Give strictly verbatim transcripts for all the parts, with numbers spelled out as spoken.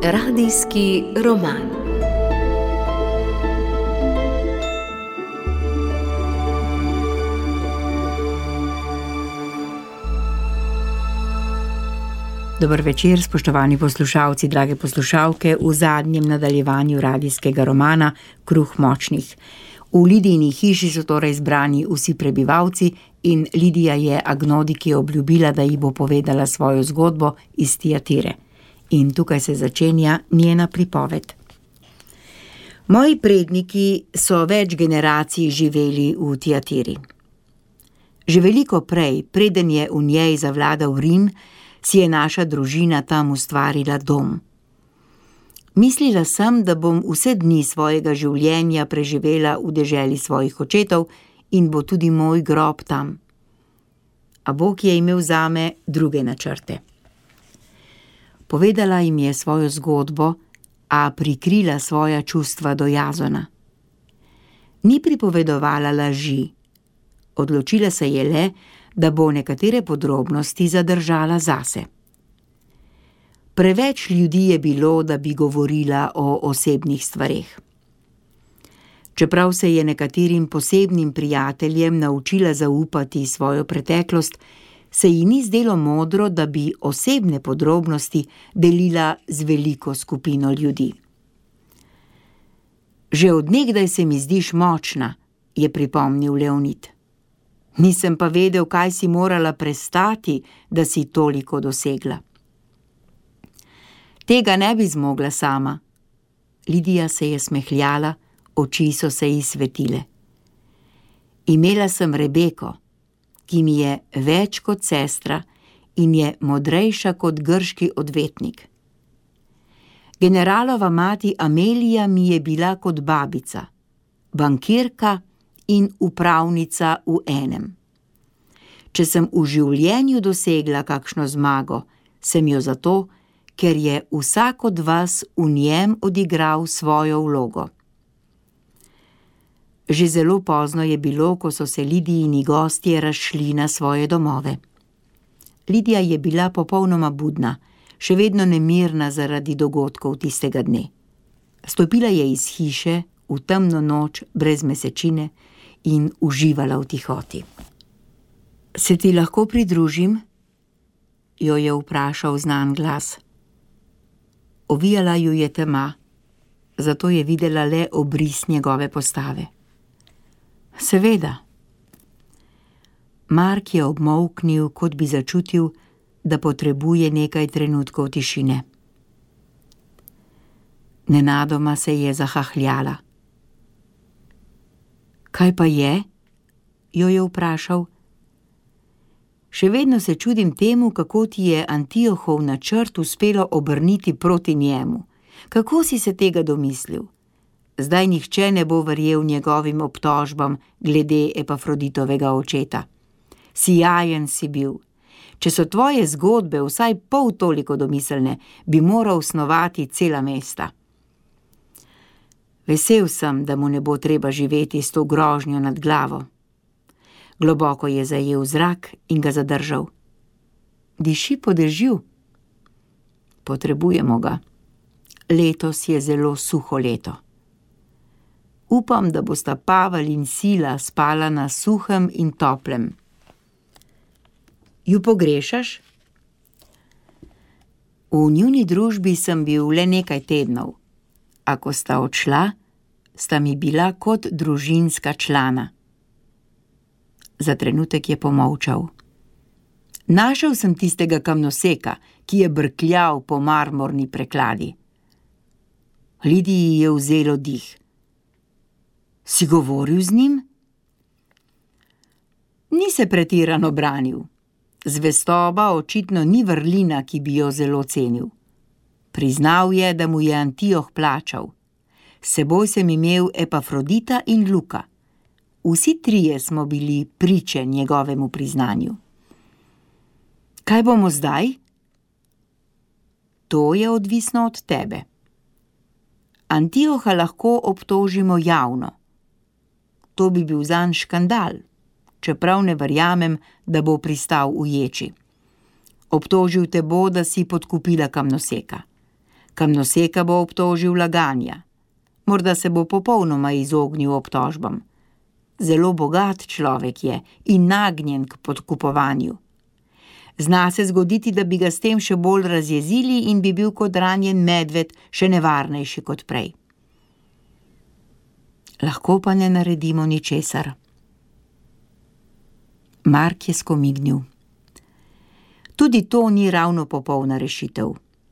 Radijski roman. Dober večer, spoštovani poslušalci, drage poslušalke, v zadnjem nadaljevanju radijskega romana Kruh močnih. V Lidijini hiši so torej zbrani vsi prebivalci in Lidija je Agnodiki obljubila, da ji bo povedala svojo zgodbo iz Tiatire. In tukaj se začenja njena pripoved. Moji predniki so več generacij živeli v Tiatiri. Že veliko prej, preden je v njej zavladal Rim, si je naša družina tam ustvarila dom. Mislila sem, da bom vse dni svojega življenja preživela v deželi svojih očetov in bo tudi moj grob tam. A Bog je imel zame druge načrte. Povedala jim je svojo zgodbo, a prikrila svoja čustva do Jazona. Ni pripovedovala laži. Odločila se je le, da bo nekatere podrobnosti zadržala zase. Preveč ljudi je bilo, da bi govorila o osebnih stvareh. Čeprav se je nekaterim posebnim prijateljem naučila zaupati svojo preteklost, se ji ni zdelo modro, da bi osebne podrobnosti delila z veliko skupino ljudi. Že od nekdaj se mi zdiš močna, je pripomnil Leonid. Nisem pa vedel, kaj si morala prestati, da si toliko dosegla. Tega ne bi zmogla sama. Lidija se je smehljala, oči so se ji svetile. Imela sem Rebeko, ki mi je več kot sestra in je modrejša kot grški odvetnik. Generalova mati Amelija mi je bila kot babica, bankirka in upravnica v enem. Če sem v življenju dosegla kakšno zmago, sem jo zato, ker je vsak od vas v njem odigral svojo vlogo. Že zelo pozno je bilo, ko so se Lidijini gostje razšli na svoje domove. Lidija je bila popolnoma budna, še vedno nemirna zaradi dogodkov tistega dne. Stopila je iz hiše v temno noč brez mesečine in uživala v tihoti. Se ti lahko pridružim? Jo je vprašal znan glas. Ovijala ju je tema, zato je videla le obris njegove postave. Seveda. Mark je obmolknil, kot bi začutil, da potrebuje nekaj trenutkov tišine. Nenadoma se je zahahljala. Kaj pa je? Jo je vprašal. Še vedno se čudim temu, kako ti je Antiohov načrt uspelo obrniti proti njemu. Kako si se tega domislil? Zdaj nihče ne bo verjel njegovim obtožbam glede Epafroditovega očeta. Sijajen si bil. Če so tvoje zgodbe vsaj pol toliko domiselne, bi moral snovati cela mesta. Vesel sem, da mu ne bo treba živeti s to grožnjo nad glavo. Globoko je zajel zrak in ga zadržal. Diši po dežju. Potrebujemo ga. Letos je zelo suho leto. Upam, da bosta Pavel in Sila spala na suhem in toplem. Ju pogrešaš? V njuni družbi sem bil le nekaj tednov, a ko sta odšla, sta mi bila kot družinska člana. Za trenutek je pomolčal. Našel sem tistega kamnoseka, ki je brkljal po marmorni prekladi. Lidiji je vzelo dih. Si govoril z njim? Ni se pretirano branil. Zvestoba očitno ni vrlina, ki bi jo zelo cenil. Priznal je, da mu je Antioh plačal. S seboj sem imel Epafrodita in Luka. Vsi trije smo bili priče njegovemu priznanju. Kaj bomo zdaj? To je odvisno od tebe. Antioha lahko obtožimo javno. To bi bil zanj škandal, čeprav ne verjamem, da bo pristal v ječi. Obtožil te bo, da si podkupila kamnoseka. Kamnoseka bo obtožil laganja. Morda se bo popolnoma izognil obtožbam. Zelo bogat človek je in nagnjen k podkupovanju. Zna se zgoditi, da bi ga s tem še bolj razjezili in bi bil kot ranjen medved še nevarnejši kot prej. Lahko pa ne naredimo ničesar. Mark je skomignil. Tudi to ni ravno popolna rešitev.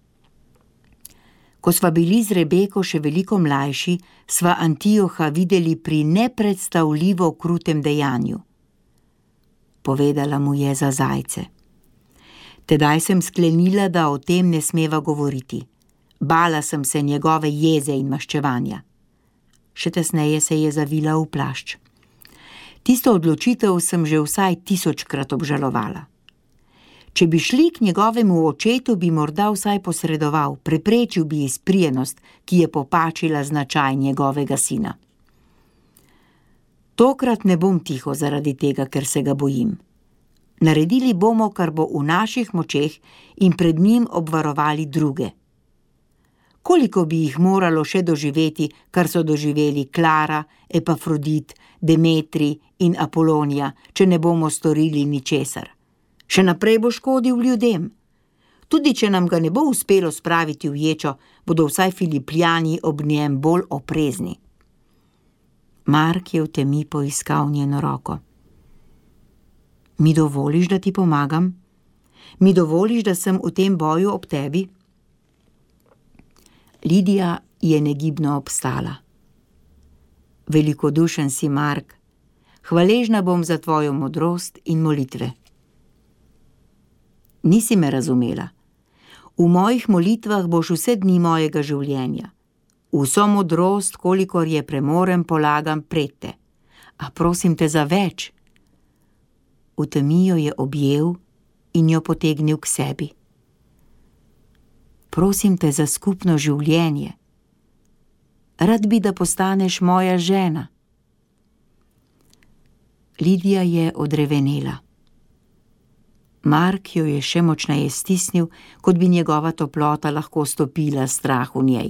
Ko sva bili z Rebeko še veliko mlajši, sva Antioha videli pri nepredstavljivo krutem dejanju. Povedala mu je za zajce. Tedaj sem sklenila, da o tem ne smeva govoriti. Bala sem se njegove jeze in maščevanja. Še tesneje se je zavila v plašč. Tisto odločitev sem že vsaj tisočkrat obžalovala. Če bi šli k njegovemu očetu, bi morda vsaj posredoval, preprečil bi izprijenost, ki je popačila značaj njegovega sina. Tokrat ne bom tiho zaradi tega, ker se ga bojim. Naredili bomo, kar bo v naših močeh in pred njim obvarovali druge. Koliko bi jih moralo še doživeti, kar so doživeli Klara, Epafrodit, Demetri in Apolonija, če ne bomo storili ničesar. Še naprej bo škodil ljudem. Tudi če nam ga ne bo uspelo spraviti v ječo, bodo vsaj Filipljani ob njem bolj oprezni. Mark je v temi poiskal njeno roko. Mi dovoliš, da ti pomagam? Mi dovoliš, da sem v tem boju ob tebi? Lidija je negibno obstala. Velikodušen si, Mark. Hvaležna bom za tvojo modrost in molitve. Nisi me razumela. V mojih molitvah boš vse dni mojega življenja. Vso modrost, kolikor je premorem, polagam pred te. A prosim te za več. V temi jo je objel in jo potegnil k sebi. Prosim te za skupno življenje. Rad bi, da postaneš moja žena. Lidija je odrevenela. Mark jo je še močneje stisnil, kot bi njegova toplota lahko stopila strah v njej.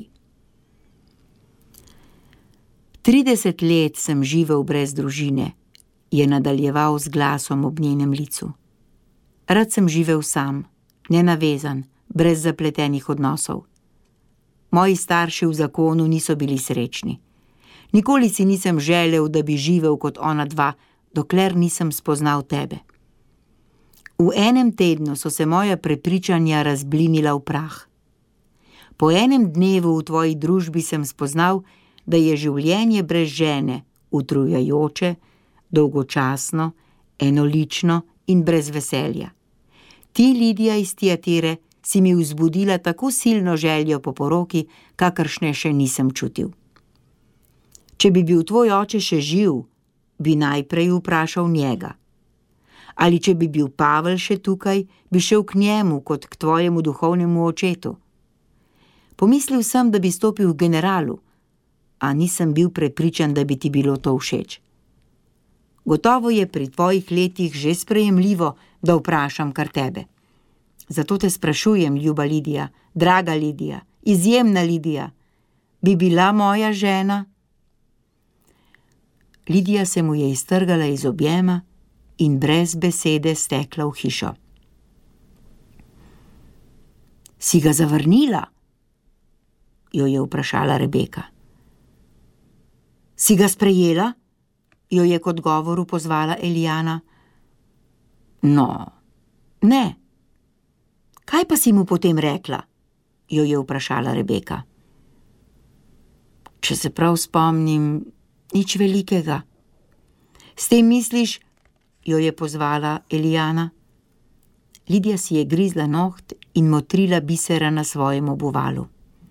Trideset let sem živel brez družine, je nadaljeval z glasom ob njenem licu. Rad sem živel sam, nenavezan, brez zapletenih odnosov. Moji starši v zakonu niso bili srečni. Nikoli si nisem želel, da bi živel kot ona dva, dokler nisem spoznal tebe. V enem tednu so se moja prepričanja razblinila v prah. Po enem dnevu v tvoji družbi sem spoznal, da je življenje brez žene utrujajoče, dolgočasno, enolično in brez veselja. Ti, Lidija iz Tiatire, si mi vzbudila tako silno željo po poroki, kakršne še nisem čutil. Če bi bil tvoj oče še živ, bi najprej vprašal njega. Ali če bi bil Pavel še tukaj, bi šel k njemu kot k tvojemu duhovnemu očetu. Pomislil sem, da bi stopil k generalu, a nisem bil prepričan, da bi ti bilo to všeč. Gotovo je pri tvojih letih že sprejemljivo, da vprašam kar tebe. Zato te sprašujem, ljuba Lidija, draga Lidija, izjemna Lidija, bi bila moja žena? Lidija se mu je iztrgala iz objema in brez besede stekla v hišo. Si ga zavrnila? Jo je vprašala Rebeka. Si ga sprejela? Jo je kot govoru pozvala Elijana. No, ne. Kaj pa si mu potem rekla? Jo je vprašala Rebeka. Če se prav spomnim, nič velikega. S tem misliš, jo je pozvala Elijana. Lidija si je grizla noht in motrila bisera na svojem obuvalu.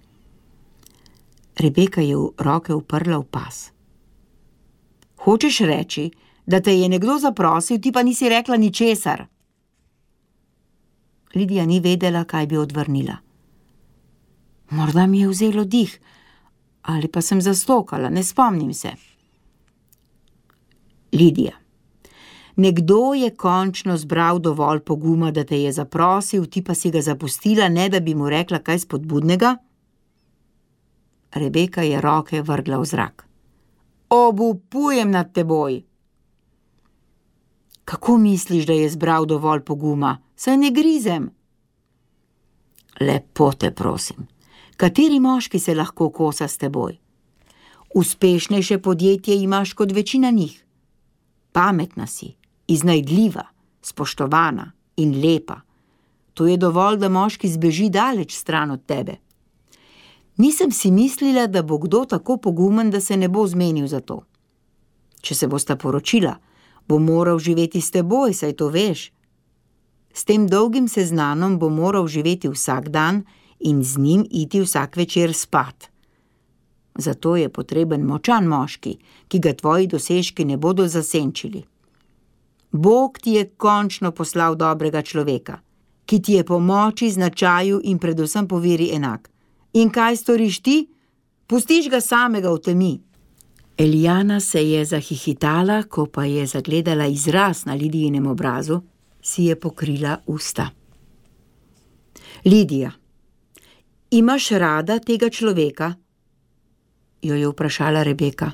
Rebeka je v roke uprla v pas. Hočeš reči, da te je nekdo zaprosil, ti pa nisi rekla ničesar? Lidija ni vedela, kaj bi odvrnila. Morda mi je vzelo dih, ali pa sem zastokala, ne spomnim se. Lidija, nekdo je končno zbral dovolj poguma, da te je zaprosil, ti pa si ga zapustila, ne da bi mu rekla kaj spodbudnega? Rebeka je roke vrgla v zrak. Obupujem nad teboj. Kako misliš, da je zbral dovolj poguma? Saj ne grizem. Lepo te prosim, kateri moški se lahko kosa s teboj? Uspešnejše podjetje imaš kot večina njih. Pametna si, iznajdljiva, spoštovana in lepa. To je dovolj, da moški zbeži daleč stran od tebe. Nisem si mislila, da bo kdo tako pogumen, da se ne bo zmenil za to. Če se bosta poročila, bo moral živeti s teboj, saj to veš. S tem dolgim seznanom bo moral živeti vsak dan in z njim iti vsak večer spat. Zato je potreben močan moški, ki ga tvoji dosežki ne bodo zasenčili. Bog ti je končno poslal dobrega človeka, ki ti je po moči, značaju in predvsem po veri enak. In kaj storiš ti? Pustiš ga samega v temi. Elijana se je zahihitala, ko pa je zagledala izraz na Lidijinem obrazu, si je pokrila usta. Lidija, imaš rada tega človeka? Jo je vprašala Rebeka.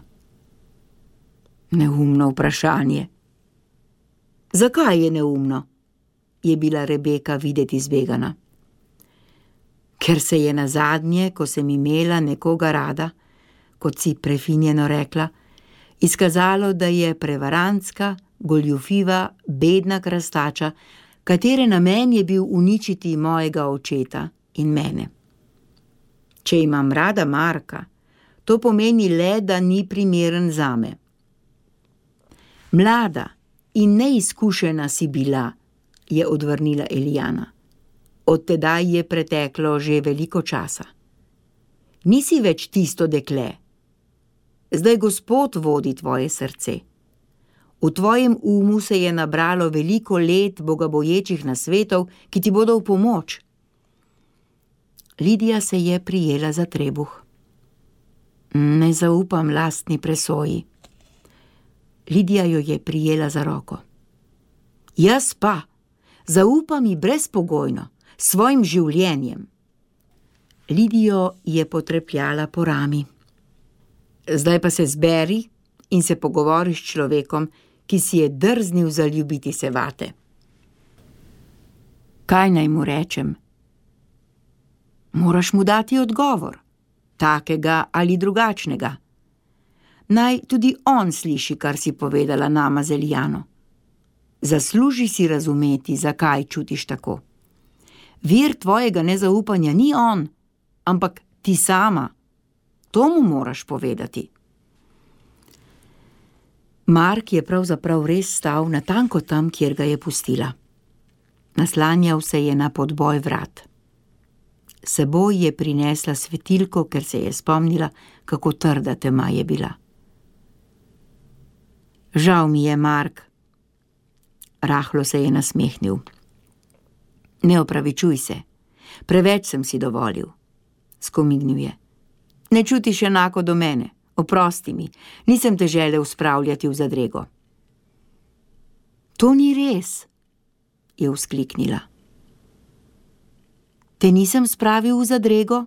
Neumno vprašanje. Zakaj je neumno? Je bila Rebeka videti zbegana. Ker se je nazadnje, ko sem imela nekoga rada, kot si prefinjeno rekla, izkazalo, da je prevarantska, goljufiva, bedna krastača, katere namen je bil uničiti mojega očeta in mene. Če imam rada Marka, to pomeni le, da ni primeren zame. Mlada in neizkušena si bila, je odvrnila Elijana. Od tedaj je preteklo že veliko časa. Nisi več tisto dekle. Zdaj Gospod vodi tvoje srce. V tvojem umu se je nabralo veliko let bogaboječih nasvetov, ki ti bodo v pomoč. Lidija se je prijela za trebuh. Ne zaupam lastni presoji. Lidija jo je prijela za roko. Jaz pa, zaupam ji brezpogojno, svojim življenjem. Lidijo je potrepljala po rami. Zdaj pa se zberi in se pogovori s človekom, ki si je drznil zaljubiti se vate. Kaj naj mu rečem? Moraš mu dati odgovor, takega ali drugačnega. Naj tudi on sliši, kar si povedala nama z Elijano. Zasluži si razumeti, zakaj čutiš tako. Vir tvojega nezaupanja ni on, ampak ti sama. To mu moraš povedati. Mark je pravzaprav res stal natanko tam, kjer ga je pustila. Naslanjal se je na podboj vrat. S seboj je prinesla svetilko, ker se je spomnila, kako trda tema je bila. Žal mi je, Mark. Rahlo se je nasmehnil. Ne opravičuj se, preveč sem si dovolil. Skomignil je. Ne čutiš enako do mene, oprosti mi, nisem te želel spravljati v zadrego. To ni res, je vzkliknila. Te nisem spravil v zadrego?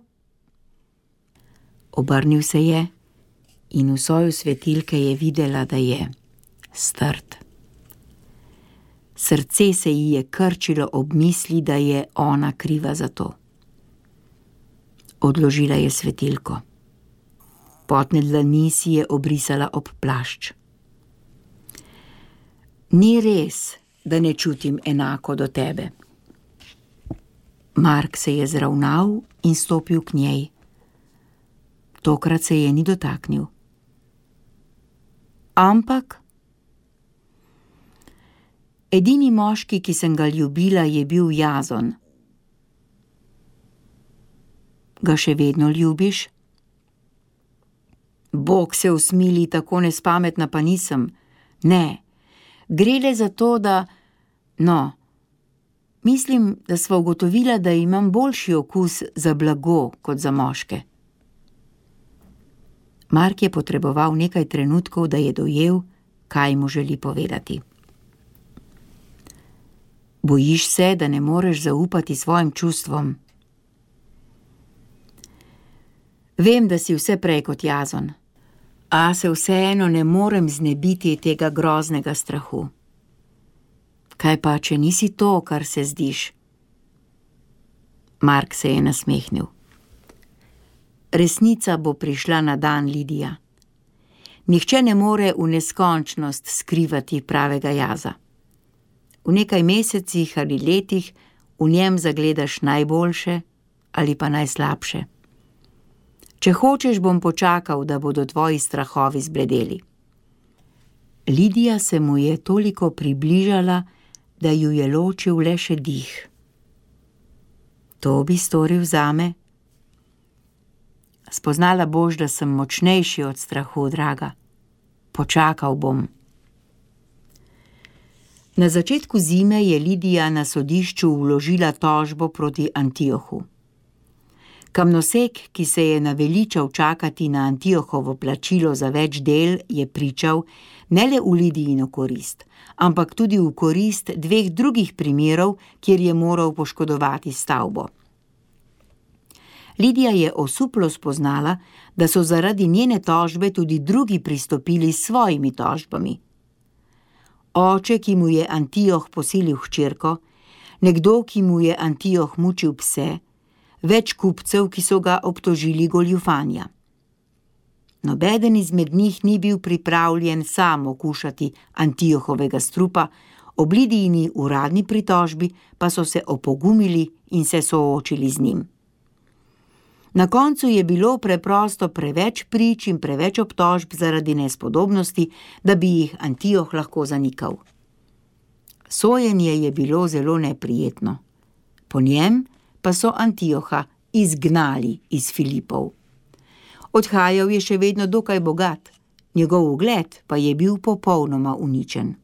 Obrnil se je in v soju svetilke je videla, da je strt. Srce se ji je krčilo ob misli, da je ona kriva za to. Odložila je svetilko. Potne dlani si je obrisala ob plašč. Ni res, da ne čutim enako do tebe. Mark se je zravnal in stopil k njej. Tokrat se je ni dotaknil. Ampak edini moški, ki sem ga ljubila, je bil Jazon. Ga še vedno ljubiš? Bog se usmili, tako nespametna pa nisem. Ne, gre le za to, da... No, mislim, da sva ugotovila, da imam boljši okus za blago kot za moške. Mark je potreboval nekaj trenutkov, da je dojel, kaj mu želi povedati. Bojiš se, da ne moreš zaupati svojim čustvom? Vem, da si vse prej kot Jazon, a se vseeno ne morem znebiti tega groznega strahu. Kaj pa, če nisi to, kar se zdiš? Mark se je nasmehnil. Resnica bo prišla na dan, Lidija. Nihče ne more v neskončnost skrivati pravega Jaza. V nekaj mesecih ali letih v njem zagledaš najboljše ali pa najslabše. Če hočeš, bom počakal, da bodo tvoji strahovi zbledeli. Lidija se mu je toliko približala, da ju je ločil le še dih. To bi storil zame? Spoznala boš, da sem močnejši od strahu, draga. Počakal bom. Na začetku zime je Lidija na sodišču vložila tožbo proti Antiohu. Kamnosek, ki se je naveličal čakati na Antiohovo plačilo za več del, je pričal ne le v Lidijino korist, ampak tudi v korist dveh drugih primerov, kjer je moral poškodovati stavbo. Lidija je osuplo spoznala, da so zaradi njene tožbe tudi drugi pristopili s svojimi tožbami. Oče, ki mu je Antioh posilil hčerko, nekdo, ki mu je Antioh mučil pse, več kupcev, ki so ga obtožili goljufanja. Nobeden izmed njih ni bil pripravljen sam okušati Antiohovega strupa, ob Lidijini uradni pritožbi pa so se opogumili in se soočili z njim. Na koncu je bilo preprosto preveč prič in preveč obtožb zaradi nespodobnosti, da bi jih Antioh lahko zanikal. Sojenje je bilo zelo neprijetno. Po njem pa so Antioha izgnali iz Filipov. Odhajal je še vedno dokaj bogat, njegov ugled pa je bil popolnoma uničen.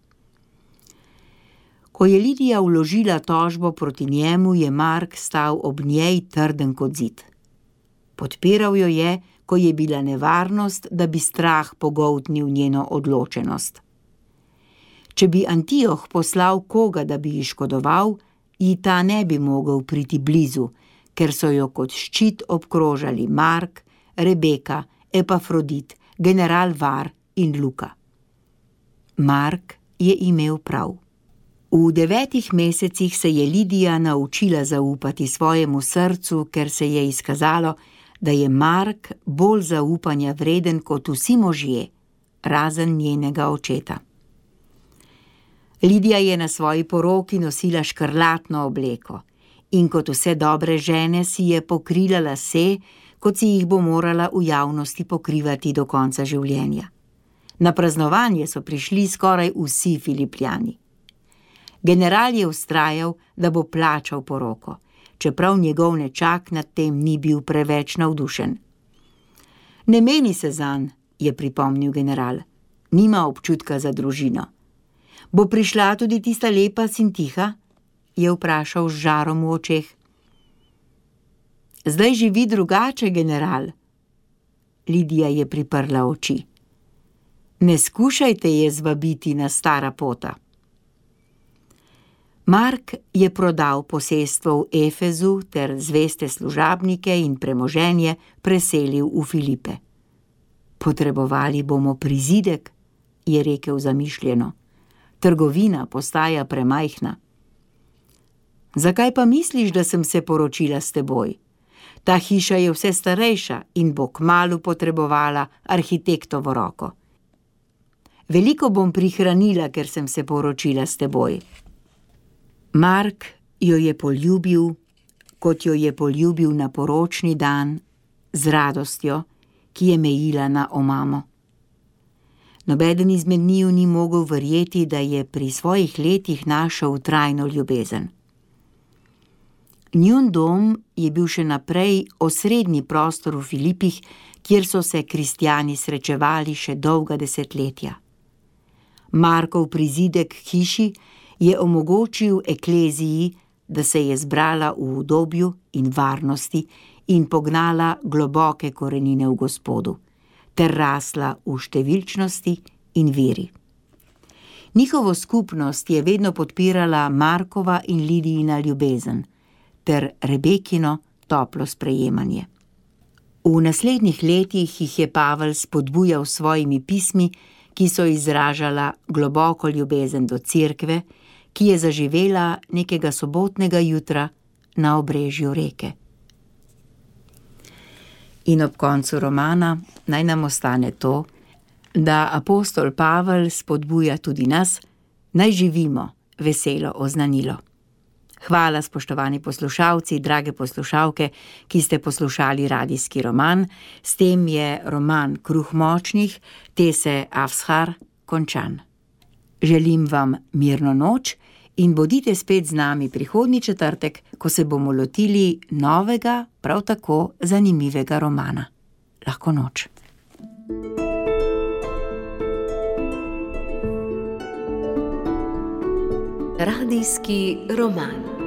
Ko je Lidija vložila tožbo proti njemu, je Mark stal ob njej trden kot zid. Podpiral jo je, ko je bila nevarnost, da bi strah pogoltnil njeno odločenost. Če bi Antioh poslal koga, da bi ji škodoval, ji ta ne bi mogel priti blizu, ker so jo kot ščit obkrožali Mark, Rebeka, Epafrodit, general Var in Luka. Mark je imel prav. V devetih mesecih se je Lidija naučila zaupati svojemu srcu, ker se je izkazalo, da je Mark bolj zaupanja vreden kot vsi možje, razen njenega očeta. Lidija je na svoji poroki nosila škrlatno obleko in kot vse dobre žene si je pokrila lase, kot si jih bo morala v javnosti pokrivati do konca življenja. Na praznovanje so prišli skoraj vsi Filipljani. General je vztrajal, da bo plačal poroko, čeprav njegov nečak nad tem ni bil preveč navdušen. Ne meni se zanj, je pripomnil general, nima občutka za družino. Bo prišla tudi tista lepa Sintiha? Je vprašal z žarom v očeh. Zdaj živi drugače, general. Lidija je priprla oči. Ne skušajte je zvabiti na stara pota. Mark je prodal posestvo v Efezu ter zveste služabnike in premoženje preselil v Filipe. Potrebovali bomo prizidek, je rekel zamišljeno. Trgovina postaja premajhna. Zakaj pa misliš, da sem se poročila s teboj? Ta hiša je vse starejša in bo kmalu potrebovala arhitektovo roko. Veliko bom prihranila, ker sem se poročila s teboj. Mark jo je poljubil, kot jo je poljubil na poročni dan, z radostjo, ki je mejila na omamo. Nobeden izmed njiju ni mogel verjeti, da je pri svojih letih našel trajno ljubezen. Njun dom je bil še naprej osrednji prostor v Filipih, kjer so se kristjani srečevali še dolga desetletja. Markov prizidek k hiši je omogočil ekleziji, da se je zbrala v udobju in varnosti in pognala globoke korenine v Gospodu, ter rasla v številčnosti in veri. Njihovo skupnost je vedno podpirala Markova in Lidijina ljubezen ter Rebekino toplo sprejemanje. V naslednjih letih jih je Pavel spodbujal s svojimi pismi, ki so izražala globoko ljubezen do cerkve, ki je zaživela nekega sobotnega jutra na obrežju reke. In ob koncu romana naj nam ostane to, da apostol Pavel spodbuja tudi nas, naj živimo veselo oznanilo. Hvala, spoštovani poslušalci, drage poslušalke, ki ste poslušali radijski roman. S tem je roman Kruh močnih, Tese Afshar, končan. Želim vam mirno noč in bodite spet z nami prihodnji četrtek, ko se bomo lotili novega, prav tako zanimivega romana. Lahko noč. Radijski roman.